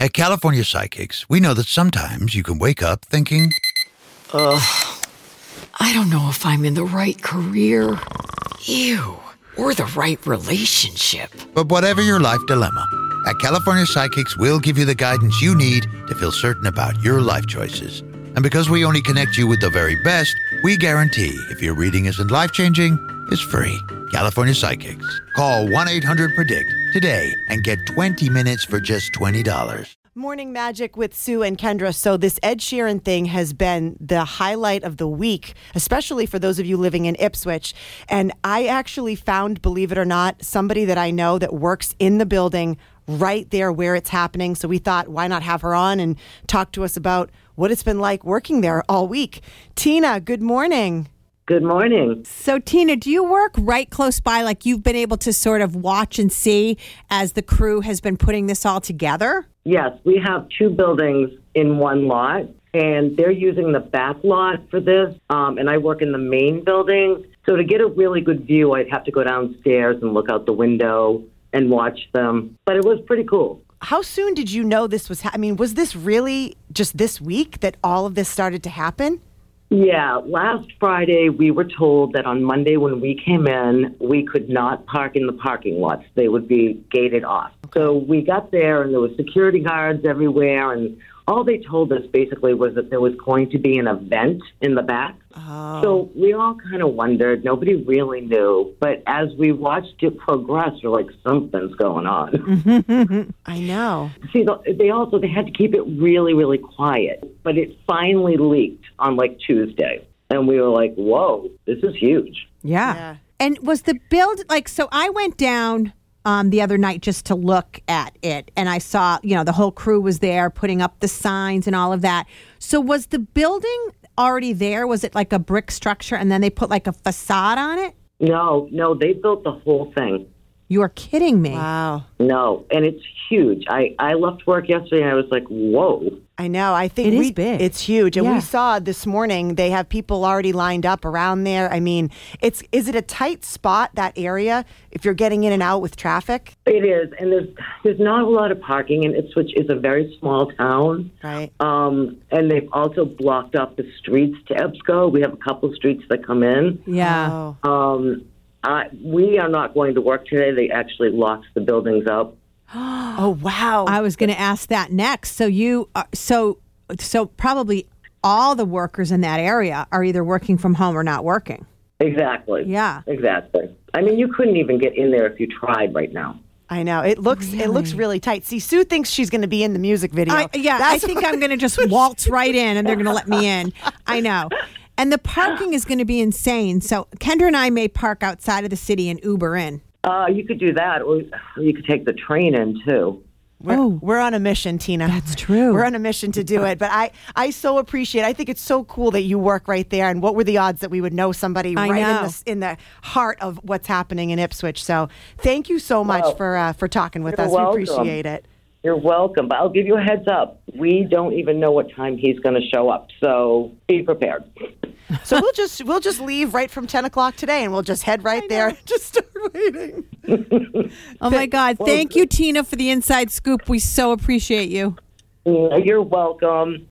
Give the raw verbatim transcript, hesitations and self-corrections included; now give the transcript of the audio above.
At California Psychics, we know that sometimes you can wake up thinking, Ugh, I don't know if I'm in the right career. Ew. Or the right relationship. But whatever your life dilemma, at California Psychics, we'll give you the guidance you need to feel certain about your life choices. And because we only connect you with the very best, we guarantee if your reading isn't life-changing, it's free. California Psychics. Call one eight hundred predict today and get twenty minutes for just twenty dollars. Morning Magic with Sue and Kendra. So this Ed Sheeran thing has been the highlight of the week, especially for those of you living in Ipswich. And I actually found, believe it or not, somebody that I know that works in the building right there where it's happening. So we thought, why not have her on and talk to us about what it's been like working there all week. Tina, good morning. Good morning. So, Tina, do you work right close by, like you've been able to sort of watch and see as the crew has been putting this all together? Yes, we have two buildings in one lot, and they're using the back lot for this, um, and I work in the main building. So to get a really good view, I'd have to go downstairs and look out the window and watch them. But it was pretty cool. How soon did you know this was ha- I mean, was this really just this week that all of this started to happen? Yeah, last Friday we were told that on Monday when we came in, we could not park in the parking lots. They would be gated off. So we got there and there was security guards everywhere, and all they told us basically was that there was going to be an event in the back. Oh. So we all kind of wondered. Nobody really knew. But as we watched it progress, we're like, something's going on. I know. See, they also, they had to keep it really, really quiet. But it finally leaked on like Tuesday. And we were like, whoa, this is huge. Yeah. Yeah. And was the build, like, so I went down um, the other night just to look at it, and I saw, you know, the whole crew was there putting up the signs and all of that. So was the building already there? Was it like a brick structure and then they put like a facade on it? No, no, they built the whole thing. You are kidding me. Wow. No, and it's huge. I, I left work yesterday and I was like, whoa. I know. I think It we, is big. It's huge. And Yeah. we saw this morning they have people already lined up around there. I mean, it's is it a tight spot, that area, if you're getting in and out with traffic? It is, and there's there's not a lot of parking, and Ipswich is a very small town. Right. Um, and they've also blocked off the streets to EBSCO. We have a couple streets that come in. Yeah. Oh. Um, I, we are not going to work today. They actually locked the buildings up. Oh, wow. I was going to ask that next. So you, are, so so probably all the workers in that area are either working from home or not working. Exactly. Yeah. Exactly. I mean, you couldn't even get in there if you tried right now. I know. It looks it looks really tight. See, Sue thinks she's going to be in the music video. I, yeah, That's I think I'm going to just waltz right in and they're going to let me in. I know. And the parking is going to be insane. So Kendra and I may park outside of the city and Uber in. Uh, you could do that, or you could take the train in, too. We're, Oh. we're on a mission, Tina. That's true. We're on a mission to do it. But I, I so appreciate I think it's so cool that you work right there. And what were the odds that we would know somebody I right know. in the, in the heart of what's happening in Ipswich? So thank you so much Well, for uh, for talking with you're us. welcome. We appreciate it. You're welcome, but I'll give you a heads up. We don't even know what time he's going to show up, so be prepared. So we'll just we'll just leave right from ten o'clock today, and we'll just head right there and just start waiting. Oh, my God. Thank you, Tina, for the inside scoop. We so appreciate you. You're welcome.